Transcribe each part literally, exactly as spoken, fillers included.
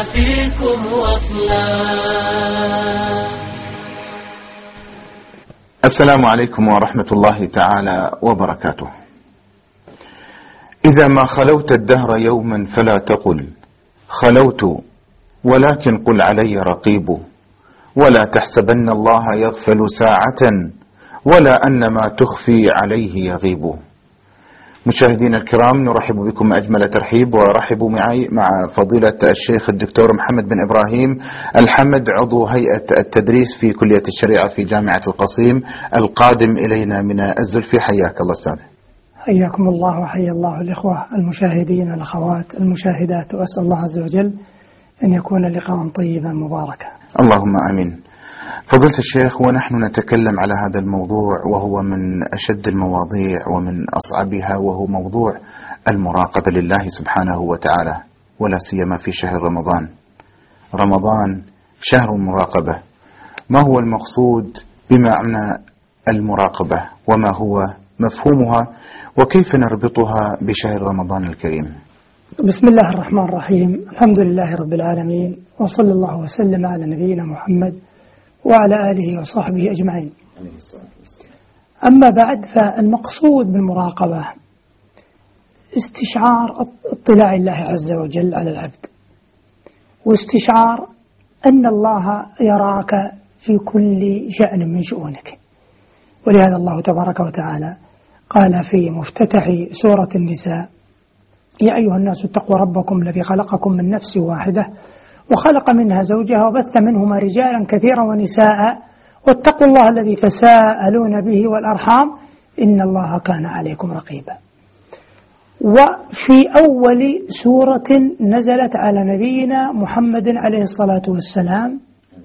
فيكم وصلا. السلام عليكم ورحمة الله تعالى وبركاته. إذا ما خلوت الدهر يوما فلا تقل خلوت، ولكن قل علي رقيب، ولا تحسبن الله يغفل ساعة، ولا أن ما تخفي عليه يغيب. مشاهدين الكرام، نرحب بكم أجمل ترحيب، ورحبوا معي مع فضيلة الشيخ الدكتور محمد بن إبراهيم الحمد، عضو هيئة التدريس في كلية الشريعة في جامعة القصيم، القادم إلينا من الزلفي. حياك الله أستاذ. حياكم الله وحيا الله الإخوة المشاهدين والأخوات المشاهدات، وأسأل الله عز وجل أن يكون لقاء طيبا مباركا. اللهم آمين. فضيلة الشيخ، ونحن نتكلم على هذا الموضوع وهو من أشد المواضيع ومن أصعبها، وهو موضوع المراقبة لله سبحانه وتعالى، ولا سيما في شهر رمضان. رمضان شهر المراقبة. ما هو المقصود بمعنى المراقبة، وما هو مفهومها، وكيف نربطها بشهر رمضان الكريم؟ بسم الله الرحمن الرحيم. الحمد لله رب العالمين، وصلى الله وسلم على نبينا محمد وعلى آله وصحبه أجمعين. أما بعد، فالمقصود بالمراقبة استشعار اطلاع الله عز وجل على العبد، واستشعار أن الله يراك في كل شأن من شؤونك. ولهذا الله تبارك وتعالى قال في مفتتح سورة النساء: يا أيها الناس اتقوا ربكم الذي خلقكم من نفس واحدة وخلق منها زوجها وبث منهما رجالا كثيرا ونساء واتقوا الله الذي تساءلون به والأرحام إن الله كان عليكم رقيبا. وفي أول سورة نزلت على نبينا محمد عليه الصلاة والسلام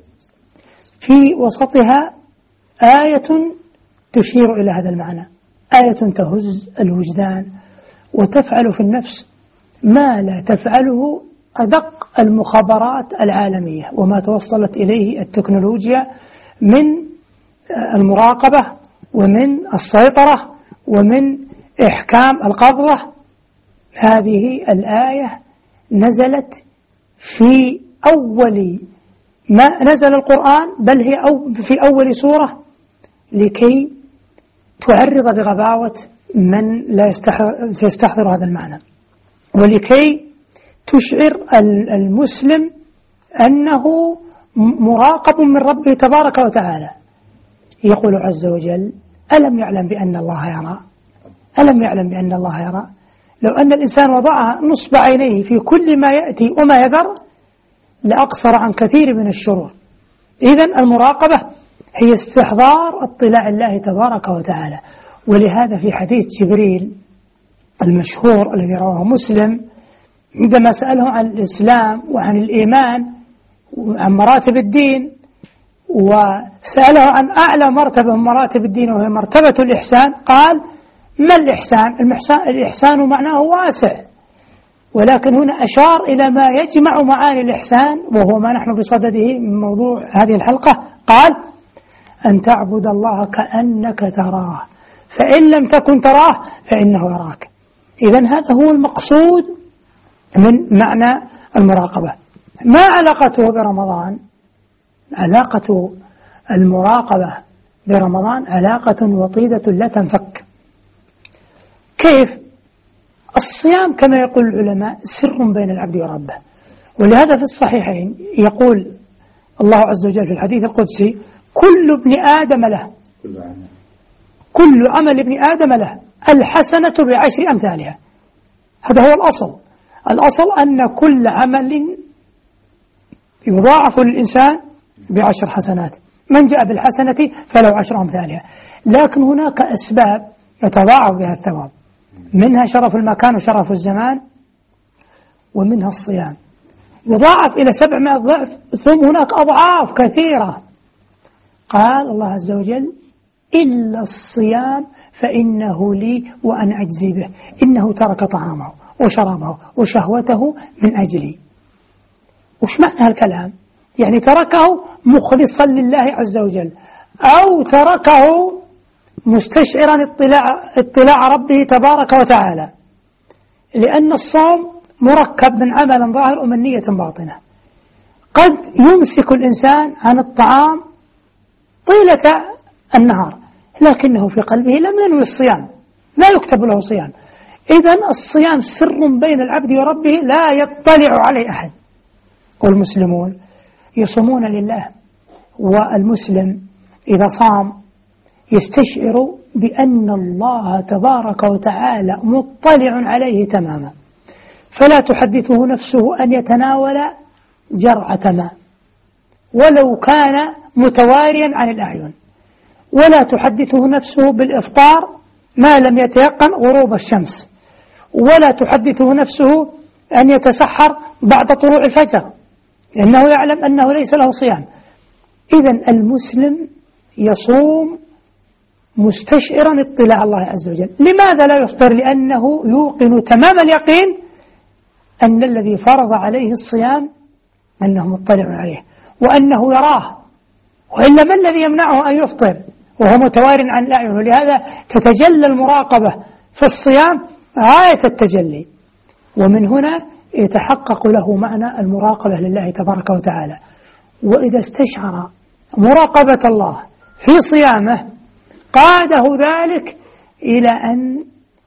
في وسطها آية تشير إلى هذا المعنى، آية تهز الوجدان وتفعل في النفس ما لا تفعله أدق المخابرات العالمية وما توصلت إليه التكنولوجيا من المراقبة ومن السيطرة ومن إحكام القبضة. هذه الآية نزلت في أول ما نزل القرآن، بل هي أو في أول سورة، لكي تعرض بغباوة من لا يستحضر هذا المعنى، ولكي تشعر المسلم أنه مراقب من ربه تبارك وتعالى. يقول عز وجل: ألم يعلم بأن الله يرى؟ ألم يعلم بأن الله يرى؟ لو أن الإنسان وضع نصب عينيه في كل ما يأتي وما يذر لأقصر عن كثير من الشرور. إذن المراقبة هي استحضار اطلاع الله تبارك وتعالى. ولهذا في حديث جبريل المشهور الذي رواه مسلم، عندما سأله عن الإسلام وعن الإيمان وعن مراتب الدين، وسأله عن أعلى مرتبة من مراتب الدين وهي مرتبة الإحسان، قال: ما الإحسان؟ الإحسان معناه واسع، ولكن هنا أشار إلى ما يجمع معاني الإحسان، وهو ما نحن بصدده من موضوع هذه الحلقة. قال: أن تعبد الله كأنك تراه، فإن لم تكن تراه فإنه يراك. إذن هذا هو المقصود من معنى المراقبة. ما علاقته برمضان؟ علاقة المراقبة برمضان علاقة وطيدة لا تنفك. كيف؟ الصيام كما يقول العلماء سر بين العبد وربه، ولهذا في الصحيحين يقول الله عز وجل في الحديث القدسي: كل ابن آدم له، كل عمل ابن آدم له الحسنة بعشر أمثالها. هذا هو الأصل. الأصل أن كل عمل يضاعف للإنسان بعشر حسنات، من جاء بالحسنة فله عشر أمثالها. لكن هناك أسباب يتضاعف بها الثواب، منها شرف المكان وشرف الزمان، ومنها الصيام يضاعف إلى سبعمائة ضعف، ثم هناك أضعاف كثيرة. قال الله عز وجل: إلا الصيام فإنه لي وأنا أجزي به، إنه ترك طعامه وشرابه وشهوته من أجلي. وش معنى الكلام؟ يعني تركه مخلصا لله عز وجل، أو تركه مستشعرا اطلاع, اطلاع ربه تبارك وتعالى، لأن الصوم مركب من عمل ظاهر ومن نية باطنة. قد يمسك الإنسان عن الطعام طيلة النهار لكنه في قلبه لم ينوي الصيام، لا يكتب له صيام. إذن الصيام سر بين العبد وربه لا يطلع عليه أحد. والمسلمون يصومون لله، والمسلم إذا صام يستشعر بأن الله تبارك وتعالى مطلع عليه تماما، فلا تحدثه نفسه أن يتناول جرعة ماء ولو كان متواريا عن الأعين، ولا تحدثه نفسه بالإفطار ما لم يتيقن غروب الشمس، ولا تحدثه نفسه أن يتسحر بعد طلوع الفجر لأنه يعلم أنه ليس له صيام. إذن المسلم يصوم مستشعرا اطلاع الله عز وجل. لماذا لا يفطر؟ لأنه يوقن تمام اليقين أن الذي فرض عليه الصيام أنه مطلع عليه وأنه يراه، وإلا ما الذي يمنعه أن يفطر وهو متوار عن الأعين؟ ولهذا تتجلى المراقبة في الصيام غاية التجلي، ومن هنا يتحقق له معنى المراقبة لله تبارك وتعالى. وإذا استشعر مراقبة الله في صيامه قاده ذلك إلى أن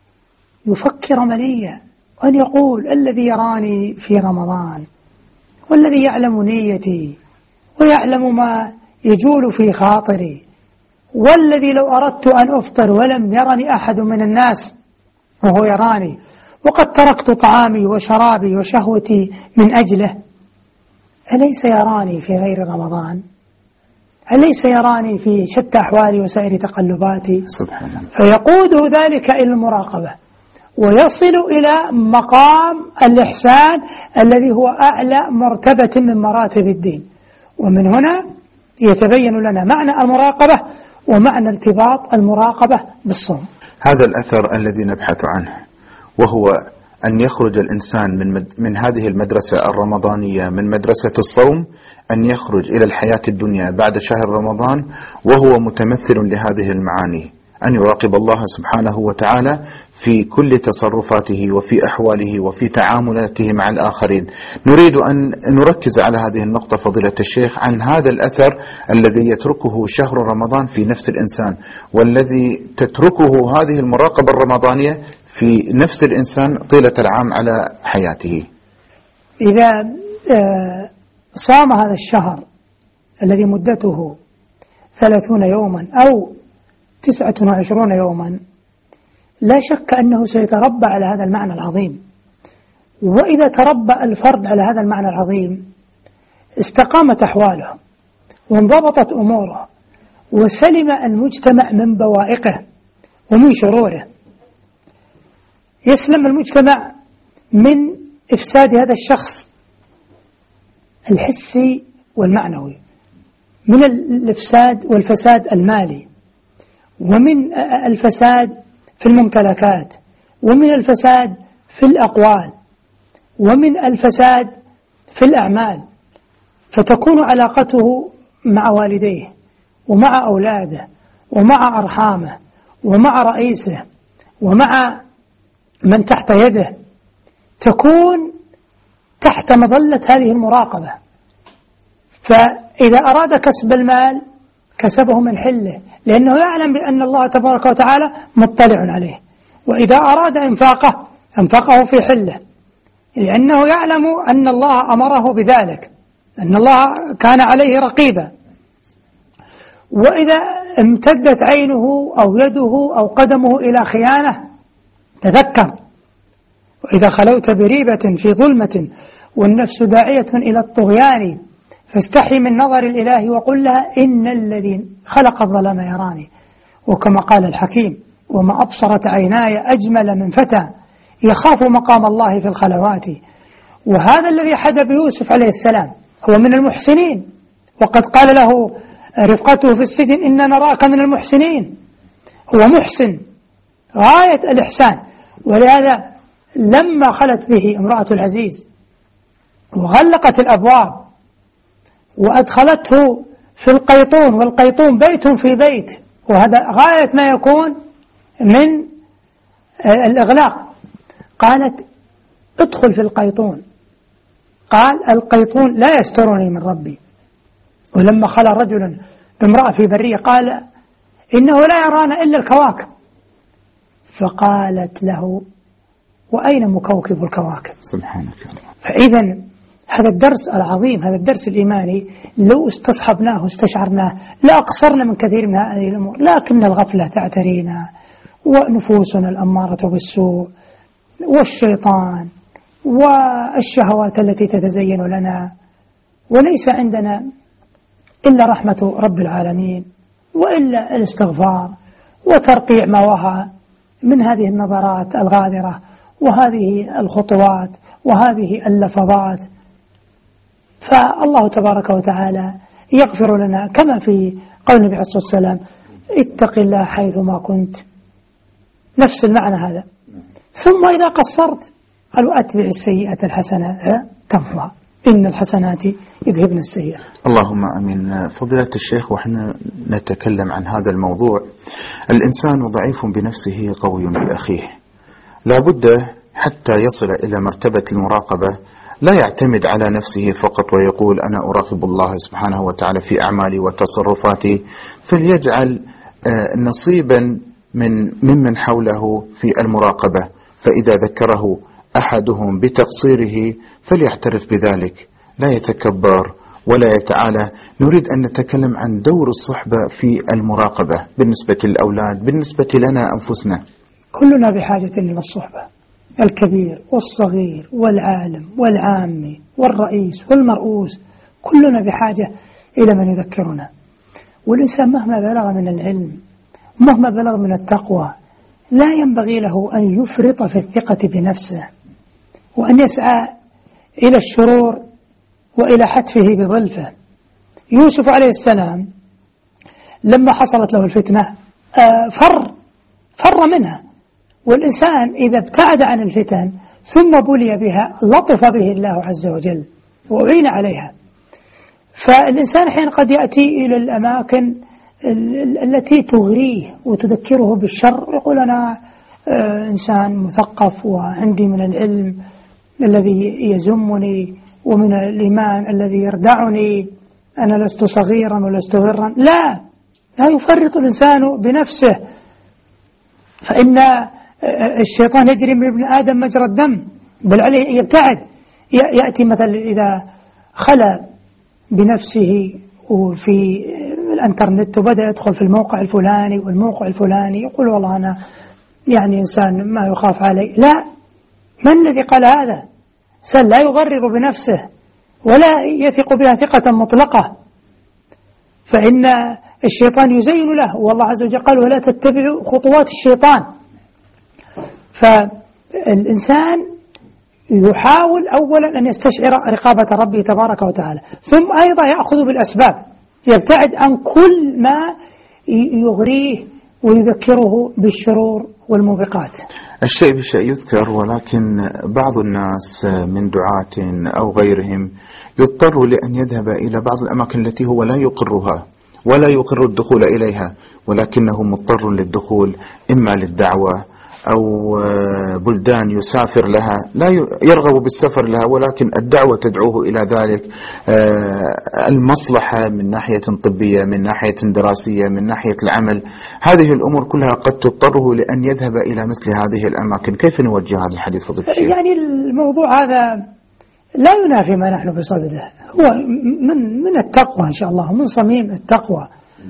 يفكر مليا وأن يقول الذي يراني في رمضان والذي يعلم نيتي ويعلم ما يجول في خاطري، والذي لو أردت أن أفطر ولم يرني أحد من الناس وهو يراني، وقد تركت طعامي وشرابي وشهوتي من أجله، أليس يراني في غير رمضان؟ أليس يراني في شتى أحوالي وسائر تقلباتي؟ سبحان الله. فيقوده ذلك إلى المراقبة ويصل إلى مقام الإحسان الذي هو أعلى مرتبة من مراتب الدين. ومن هنا يتبين لنا معنى المراقبة ومعنى ارتباط المراقبة بالصوم. هذا الأثر الذي نبحث عنه، وهو أن يخرج الإنسان من, مد من هذه المدرسة الرمضانية، من مدرسة الصوم، أن يخرج إلى الحياة الدنيا بعد شهر رمضان وهو متمثل لهذه المعاني، أن يراقب الله سبحانه وتعالى في كل تصرفاته وفي أحواله وفي تعاملاته مع الآخرين. نريد أن نركز على هذه النقطة فضيلة الشيخ، عن هذا الأثر الذي يتركه شهر رمضان في نفس الإنسان، والذي تتركه هذه المراقبة الرمضانية في نفس الإنسان طيلة العام على حياته. إذا صام هذا الشهر الذي مدته ثلاثون يوما أو تسعة وعشرون يوما، لا شك أنه سيتربى على هذا المعنى العظيم. وإذا تربى الفرد على هذا المعنى العظيم استقامت أحواله وانضبطت أموره وسلم المجتمع من بوائقه ومن شروره. يسلم المجتمع من إفساد هذا الشخص الحسي والمعنوي، من الإفساد والفساد المالي، ومن الفساد في الممتلكات، ومن الفساد في الأقوال، ومن الفساد في الأعمال. فتكون علاقته مع والديه ومع أولاده ومع أرحامه ومع رئيسه ومع من تحت يده تكون تحت مظلة هذه المراقبة. فإذا أراد كسب المال كسبه من حله، لأنه يعلم بأن الله تبارك وتعالى مطلع عليه. وإذا أراد إنفاقه أنفقه في حله، لأنه يعلم أن الله أمره بذلك، أن الله كان عليه رقيبا. وإذا امتدت عينه أو يده أو قدمه إلى خيانة تذكر، وإذا خلوت بريبة في ظلمة والنفس داعية إلى الطغيان فاستحي من نظر الإله وقل لها إن الذي خلق الظلام يراني. وكما قال الحكيم وما أبصرت عيناي أجمل من فتى يخاف مقام الله في الخلوات. وهذا الذي حدث بيوسف عليه السلام هو من المحسنين، وقد قال له رفقته في السجن إن نراك من المحسنين. هو محسن غاية الإحسان. ولهذا لما خلت به امرأة العزيز وغلقت الأبواب وأدخلته في القيطون، والقيطون بيت في بيت، وهذا غاية ما يكون من الإغلاق، قالت ادخل في القيطون. قال القيطون لا يسترني من ربي. ولما خلى رجل امرأة في برية قال إنه لا يرانا إلا الكواكب، فقالت له وأين مكوكب الكواكب؟ سبحانك الله. فإذا هذا الدرس العظيم، هذا الدرس الإيماني لو استصحبناه واستشعرناه لا أقصرنا من كثير من هذه الأمور، لكن الغفلة تعترينا ونفوسنا الأمارة بالسوء والشيطان والشهوات التي تتزين لنا، وليس عندنا إلا رحمة رب العالمين وإلا الاستغفار وترقيع ما وهى من هذه النظرات الغادرة وهذه الخطوات وهذه اللفظات. فالله تبارك وتعالى يغفر لنا كما في قول النبي عليه الصلاة والسلام اتق الله حيثما كنت، نفس المعنى هذا. ثم إذا قصرت قالوا أتبع السيئة الحسنة تمحوها إن الحسنات يذهبن السيئة. اللهم أمين. فضيلة الشيخ، ونحن نتكلم عن هذا الموضوع، الإنسان ضعيف بنفسه قوي بأخيه، لا بد حتى يصل إلى مرتبة المراقبة لا يعتمد على نفسه فقط ويقول أنا أراقب الله سبحانه وتعالى في أعمالي وتصرفاتي، فليجعل نصيبا من ممن حوله في المراقبة، فإذا ذكره أحدهم بتقصيره فليعترف بذلك، لا يتكبر ولا يتعالى. نريد أن نتكلم عن دور الصحبة في المراقبة بالنسبة للأولاد، بالنسبة لنا أنفسنا. كلنا بحاجة إلى الصحبة، الكبير والصغير والعالم والعامي والرئيس والمرؤوس، كلنا بحاجة إلى من يذكرنا. والإنسان مهما بلغ من العلم مهما بلغ من التقوى لا ينبغي له أن يفرط في الثقة بنفسه وأن يسعى إلى الشرور وإلى حتفه بظلفه. يوسف عليه السلام لما حصلت له الفتنة فر فر منها، والإنسان إذا ابتعد عن الفتن ثم بلي بها لطف به الله عز وجل وأعين عليها. فالإنسان حين قد يأتي إلى الأماكن التي تغريه وتذكره بالشر، يقول أنا إنسان مثقف وعندي من العلم الذي يزمني ومن الإيمان الذي يردعني، أنا لست صغيرا ولست غرا. لا لا يفرط الإنسان بنفسه، فإن الشيطان يجري من ابن آدم مجرى الدم، بل عليه يبتعد. يأتي مثلا إذا خلى بنفسه وفي الانترنت وبدأ يدخل في الموقع الفلاني والموقع الفلاني، يقول والله أنا يعني إنسان ما يخاف علي. لا، من الذي قال هذا؟ إنسان لا يغرر بنفسه ولا يثق بها ثقة مطلقة، فإن الشيطان يزين له، والله عز وجل قال ولا تتبعوا خطوات الشيطان. فالإنسان يحاول أولا أن يستشعر رقابة ربه تبارك وتعالى، ثم أيضا يأخذ بالأسباب، يبتعد عن كل ما يغريه ويذكره بالشرور والموبقات. الشيء بشيء يذكر، ولكن بعض الناس من دعاة أو غيرهم يضطر لأن يذهب إلى بعض الأماكن التي هو لا يقرها ولا يقر الدخول إليها، ولكنه مضطر للدخول إما للدعوة أو بلدان يسافر لها، لا يرغب بالسفر لها ولكن الدعوة تدعوه إلى ذلك، المصلحة من ناحية طبية، من ناحية دراسية، من ناحية العمل، هذه الأمور كلها قد تضطره لأن يذهب إلى مثل هذه الأماكن. كيف نوجه هذا الحديث فضيلة الشيخ؟ يعني الموضوع هذا لا ينافي ما نحن بصدده، هو من من التقوى إن شاء الله، من صميم التقوى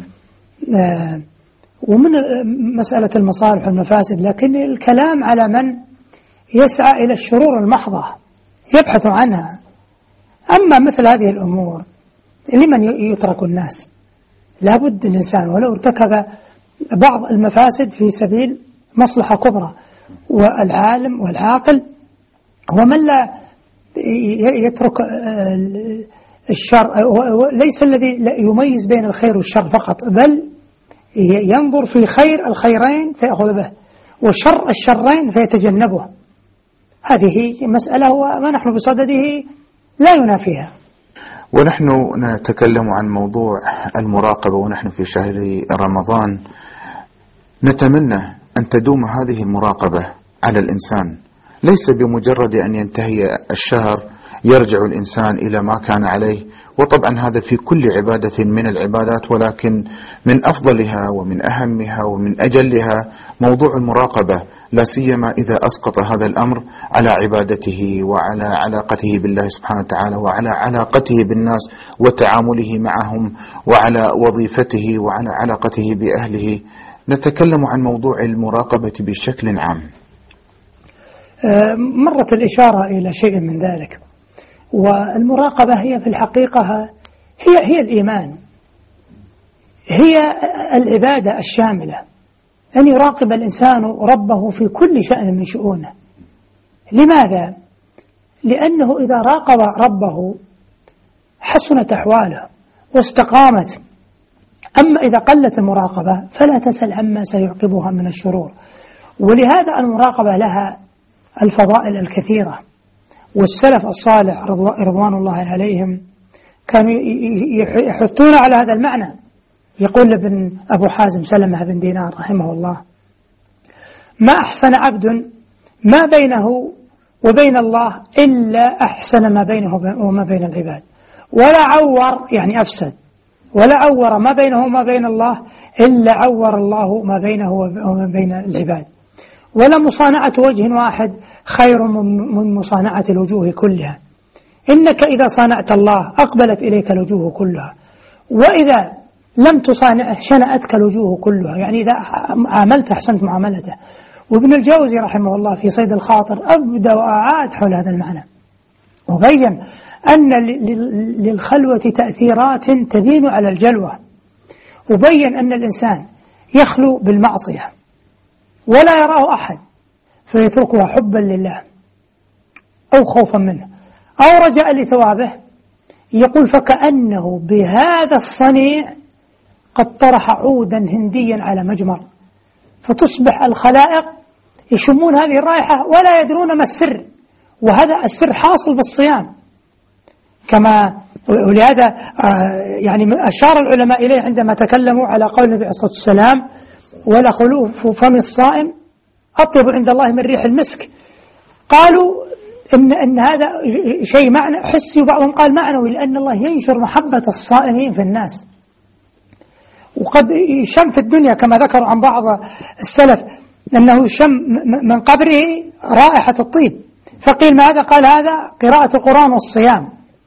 ومن مسألة المصالح والمفاسد، لكن الكلام على من يسعى إلى الشرور المحضة يبحث عنها. أما مثل هذه الأمور لمن يترك الناس، لابد الإنسان ولو ارتكب بعض المفاسد في سبيل مصلحة كبرى، والعالم والعاقل هو من لا يترك الشر، ليس الذي يميز بين الخير والشر فقط، بل ينظر في خير الخيرين فيأخذ به وشر الشرين فيتجنبه. هذه مسألة وما نحن بصدده لا ينافيها. ونحن نتكلم عن موضوع المراقبة ونحن في شهر رمضان، نتمنى أن تدوم هذه المراقبة على الإنسان، ليس بمجرد أن ينتهي الشهر يرجع الإنسان إلى ما كان عليه. وطبعا هذا في كل عبادة من العبادات، ولكن من أفضلها ومن أهمها ومن أجلها موضوع المراقبة، لا سيما إذا أسقط هذا الأمر على عبادته وعلى علاقته بالله سبحانه وتعالى وعلى علاقته بالناس وتعامله معهم وعلى وظيفته وعلى علاقته بأهله. نتكلم عن موضوع المراقبة بشكل عام. مرت الإشارة إلى شيء من ذلك، والمراقبة هي في الحقيقة هي هي الإيمان، هي العبادة الشاملة، أن يراقب الإنسان ربه في كل شأن من شؤونه. لماذا؟ لأنه إذا راقب ربه حسنت أحواله واستقامت. أما إذا قلت المراقبة فلا تسل عما سيعقبها من الشرور. ولهذا المراقبة لها الفضائل الكثيرة، والسلف الصالح رضوان الله عليهم كانوا يحثون على هذا المعنى. يقول ابن أبو حازم سلمة بن دينار رحمه الله: ما أحسن عبد ما بينه وبين الله إلا أحسن ما بينه وما بين العباد، ولا عور يعني أفسد، ولا عور ما بينه وما بين الله إلا عور الله ما بينه وما بين العباد، ولا مصانعة وجه واحد خير من مصانعة الوجوه كلها. إنك إذا صانعت الله أقبلت إليك الوجوه كلها، وإذا لم تصانعه شنأتك الوجوه كلها، يعني إذا عاملت أحسنت معاملته. وابن الجوزي رحمه الله في صيد الخاطر أبدأ وأعاد حول هذا المعنى، وبين أن للخلوة تأثيرات تبين على الجلوة، وبين أن الإنسان يخلو بالمعصية ولا يراه أحد فيتركها حبا لله أو خوفا منه أو رجاء لثوابه. يقول: فكأنه بهذا الصنيع قد طرح عودا هنديا على مجمر، فتصبح الخلائق يشمون هذه الرائحة ولا يدرون ما السر، وهذا السر حاصل بالصيام. كما ولهذا يعني أشار العلماء إليه عندما تكلموا على قول النبي عليه الصلاة والسلام: ولا خلوف فم الصائم أطيب عند الله من ريح المسك. قالوا إن, إن هذا شيء معنى حسي، وبعضهم قال معنوي، لأن الله ينشر محبة الصائمين في الناس. وقد يشم في الدنيا كما ذكروا عن بعض السلف أنه يشم من قبره رائحة الطيب، فقيل ما هذا؟ قال هذا قراءة القرآن والصيام.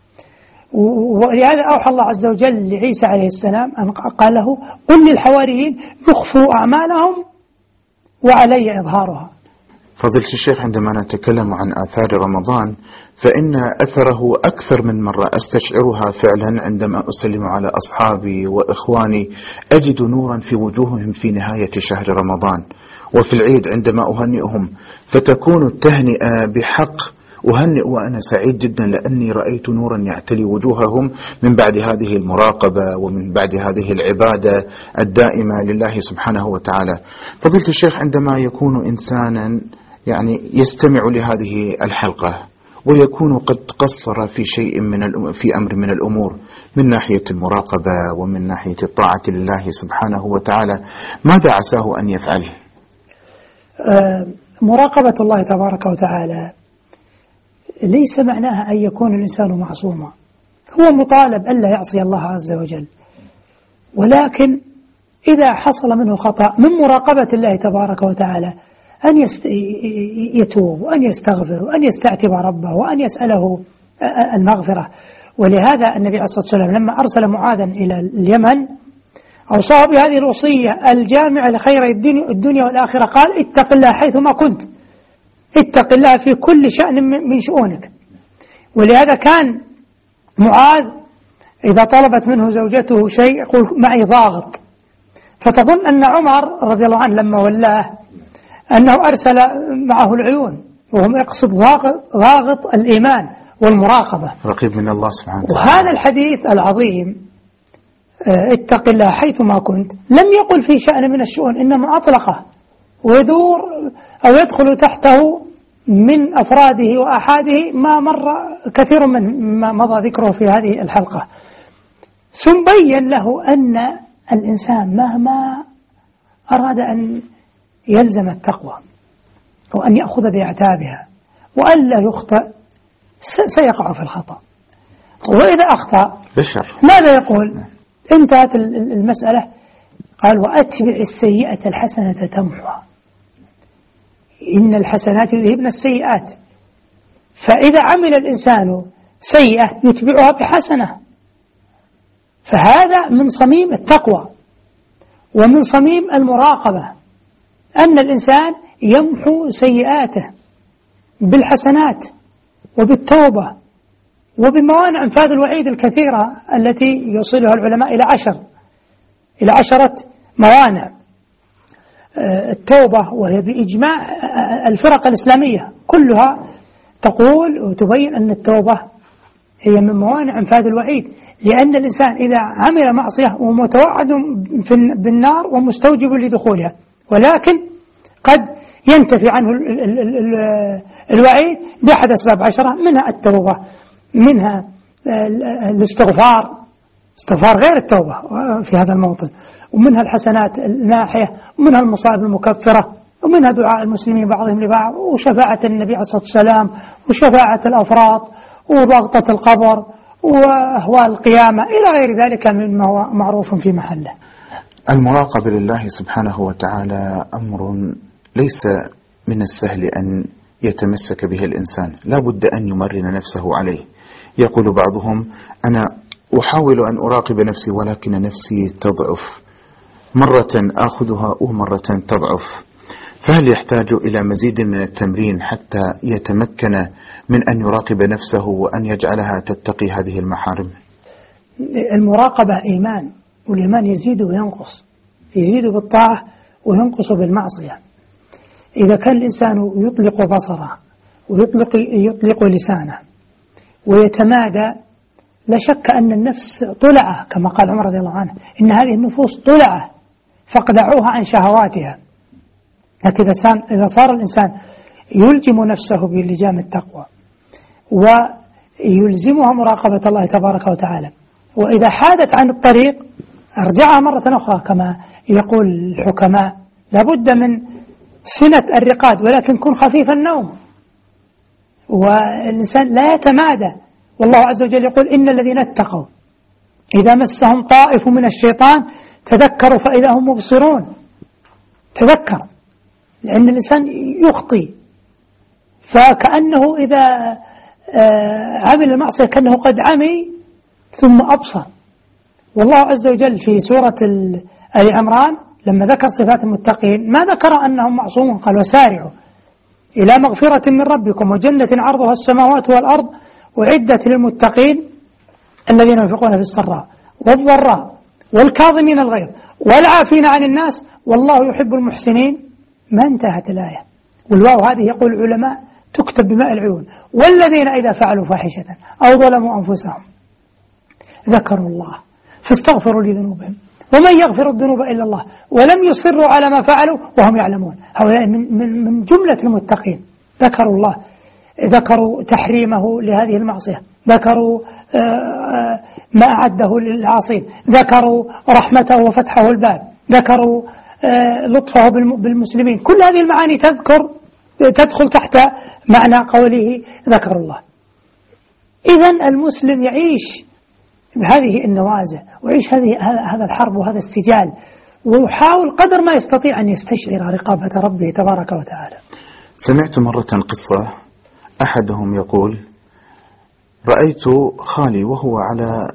ولهذا أوحى الله عز وجل لعيسى عليه السلام أن قال له: قل للحواريين يخفوا أعمالهم وعلي إظهارها. فضيلة الشيخ، عندما نتكلم عن آثار رمضان فإن أثره أكثر من مرة أستشعرها فعلا عندما أسلم على أصحابي وإخواني، أجد نورا في وجوههم في نهاية شهر رمضان، وفي العيد عندما أهنئهم فتكون التهنئة بحق. أهنئ وأنا سعيد جدا لأني رأيت نورا يعتلي وجوههم من بعد هذه المراقبة ومن بعد هذه العبادة الدائمة لله سبحانه وتعالى. فضيلة الشيخ، عندما يكون إنسانا يعني يستمع لهذه الحلقة ويكون قد قصر في شيء من في أمر من الأمور من ناحية المراقبة ومن ناحية الطاعة لله سبحانه وتعالى، ماذا عساه أن يفعل؟ مراقبة الله تبارك وتعالى ليس معناها أن يكون الإنسان معصوما، هو مطالب ألا يعصي الله عز وجل، ولكن إذا حصل منه خطأ من مراقبة الله تبارك وتعالى أن يتوب وأن يستغفر وأن يستعتب ربه وأن يسأله المغفرة. ولهذا النبي عليه الصلاة والسلام لما أرسل معاذا إلى اليمن أوصاه بهذه الوصية الجامعة لخير الدنيا والآخرة، قال: اتق الله حيثما كنت، اتق الله في كل شأن من شؤونك. ولهذا كان معاذ إذا طلبت منه زوجته شيء يقول: معي ضاغط. فتظن أن عمر رضي الله عنه لما ولاه أنه أرسل معه العيون، وهم يقصد ضاغط, ضاغط الإيمان والمراقبة، رقيب من الله سبحانه وتعالى. وهذا الحديث العظيم اتق الله حيثما كنت لم يقل في شأن من الشؤون، إنما أطلقه ويدور أو يدخل تحته من أفراده وأحاده ما مر كثير من ما مضى ذكره في هذه الحلقة. ثم بين له أن الإنسان مهما أراد أن يلزم التقوى وأن يأخذ بأعتابها وأن لا يخطئ سيقع في الخطأ. وإذا أخطأ بشر ماذا يقول؟ انتهت المسألة. قال وأتبع السيئة الحسنة تمحها، إن الحسنات يذهبن السيئات. فإذا عمل الإنسان سيئة يتبعها بحسنة، فهذا من صميم التقوى ومن صميم المراقبة، أن الإنسان يمحو سيئاته بالحسنات وبالتوبة وبموانع انفاذ الوعيد الكثيرة التي يوصلها العلماء إلى عشر إلى عشرة موانع. التوبة وهي بإجماع الفرق الإسلامية كلها تقول وتبين أن التوبة هي من موانع انفاذ الوعيد، لأن الإنسان إذا عمل معصية ومتوعد بالنار ومستوجب لدخولها، ولكن قد ينتفي عنه الوعيد بأحد أسباب عشرة، منها التوبة، منها الاستغفار، استغفار غير التوبة في هذا الموطن، ومنها الحسنات الناحية، ومنها المصائب المكفرة، ومنها دعاء المسلمين بعضهم لبعض، وشفاعة النبي عليه الصلاة والسلام، وشفاعة الأفراد، وضغطة القبر، وأهوال القيامة، إلى غير ذلك مما هو معروف في محله. المراقبة لله سبحانه وتعالى أمر ليس من السهل أن يتمسك به الإنسان، لا بد أن يمرن نفسه عليه. يقول بعضهم أنا أحاول أن أراقب نفسي ولكن نفسي تضعف، مرة أخذها ومرة تضعف، فهل يحتاج إلى مزيد من التمرين حتى يتمكن من أن يراقب نفسه وأن يجعلها تتقي هذه المحارم؟ المراقبة إيمان، والإيمان يزيد وينقص، يزيد بالطاعة وينقص بالمعصية. إذا كان الإنسان يطلق بصره ويطلق يطلق لسانه ويتمادى، لا شك أن النفس طلعة، كما قال عمر رضي الله عنه إن هذه النفوس طلعة فاقدعوها عن شهواتها. لكن إذا صار الإنسان يلجم نفسه بلجام التقوى ويلزمها مراقبة الله تبارك وتعالى، وإذا حادت عن الطريق أرجعها مرة أخرى، كما يقول الحكماء لابد من سنة الرقاد ولكن كن خفيف النوم، والإنسان لا يتمادى. والله عز وجل يقول إن الذين اتقوا إذا مسهم طائف من الشيطان تذكروا فإذا هم مبصرون. تذكر، لأن الإنسان يخطي، فكأنه إذا عمل المعصية كأنه قد عمي ثم أبصر. والله عز وجل في سورة آل عمران لما ذكر صفات المتقين ما ذكر أنهم معصومون، قال وسارعوا إلى مغفرة من ربكم وجنة عرضها السماوات والأرض وعدة للمتقين الذين ينفقون في السراء والضراء والكاظمين الغيظ والعافين عن الناس والله يحب المحسنين. ما انتهت الآية، والواو هذه يقول العلماء تكتب بماء العيون. والذين إذا فعلوا فاحشة أو ظلموا أنفسهم ذكروا الله فاستغفروا لذنوبهم ومن يغفر الذنوب إلا الله ولم يصروا على ما فعلوا وهم يعلمون. هؤلاء من, من, من جملة المتقين. ذكروا الله، ذكروا تحريمه لهذه المعصية، ذكروا ما أعده للعاصين، ذكروا رحمته وفتحه الباب، ذكروا لطفه بالمسلمين. كل هذه المعاني تذكر تدخل تحت معنى قوله ذكر الله. إذن المسلم يعيش بهذه النوازع ويعيش هذه هذا الحرب وهذا السجال، ويحاول قدر ما يستطيع أن يستشعر رقابة ربه تبارك وتعالى. سمعت مرة قصة، أحدهم يقول رأيت خالي وهو على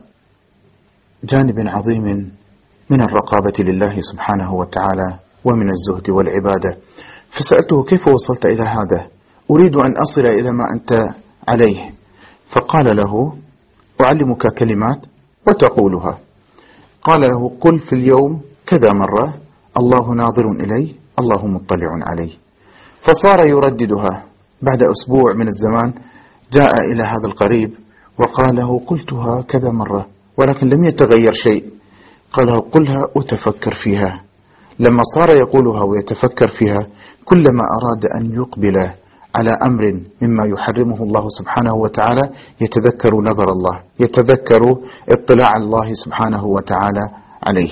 جانب عظيم من الرقابة لله سبحانه وتعالى ومن الزهد والعبادة، فسألته كيف وصلت إلى هذا؟ أريد أن أصل إلى ما أنت عليه. فقال له أعلمك كلمات وتقولها. قال له قل في اليوم كذا مرة الله ناظر إلي الله مطلع علي. فصار يرددها. بعد أسبوع من الزمان جاء إلى هذا القريب وقال له قلتها كذا مرة ولكن لم يتغير شيء. قال له قلها وتفكر فيها. لما صار يقولها ويتفكر فيها كلما أراد أن يقبل على أمر مما يحرمه الله سبحانه وتعالى يتذكر نظر الله، يتذكر اطلاع الله سبحانه وتعالى عليه.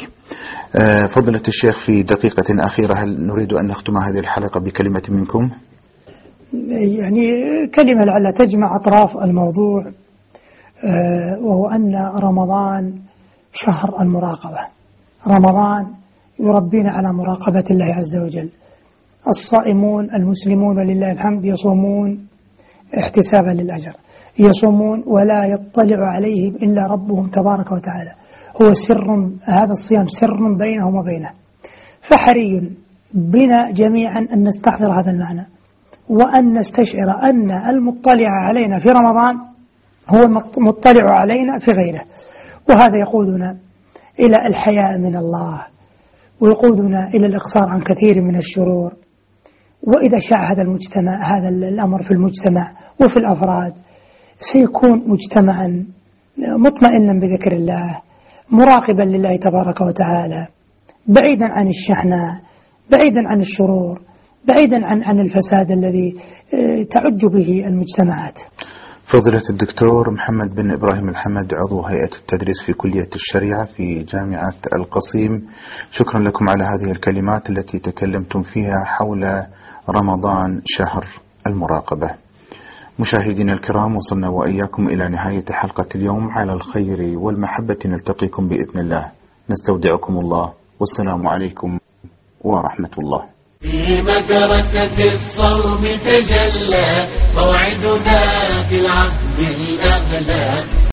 فضلة الشيخ في دقيقة أخيرة هل نريد أن نختم هذه الحلقة بكلمة منكم؟ يعني كلمة لعل تجمع أطراف الموضوع، وهو أن رمضان شهر المراقبة. رمضان يربينا على مراقبة الله عز وجل. الصائمون المسلمون ولله الحمد يصومون احتسابا للأجر، يصومون ولا يطلع عليهم إلا ربهم تبارك وتعالى، هو سر، هذا الصيام سر بينهم وبينه. فحري بنا جميعا أن نستحضر هذا المعنى، وأن نستشعر أن المطلع علينا في رمضان هو المطلع علينا في غيره. وهذا يقودنا إلى الحياء من الله، ويقودنا إلى الإقصار عن كثير من الشرور. وإذا شاء هذا المجتمع، هذا الأمر في المجتمع وفي الأفراد، سيكون مجتمعا مطمئنا بذكر الله، مراقبا لله تبارك وتعالى، بعيدا عن الشحناء، بعيدا عن الشرور، بعيدا عن عن الفساد الذي تعج به المجتمعات. فضيلة الدكتور محمد بن إبراهيم الحمد، عضو هيئة التدريس في كلية الشريعة في جامعة القصيم، شكرا لكم على هذه الكلمات التي تكلمتم فيها حول رمضان شهر المراقبة. مشاهدينا الكرام، وصلنا وإياكم إلى نهاية حلقة اليوم. على الخير والمحبة نلتقيكم بإذن الله. نستودعكم الله، والسلام عليكم ورحمة الله. في مدرسة الصوم تجلى موعدنا بالعهد الأغلى.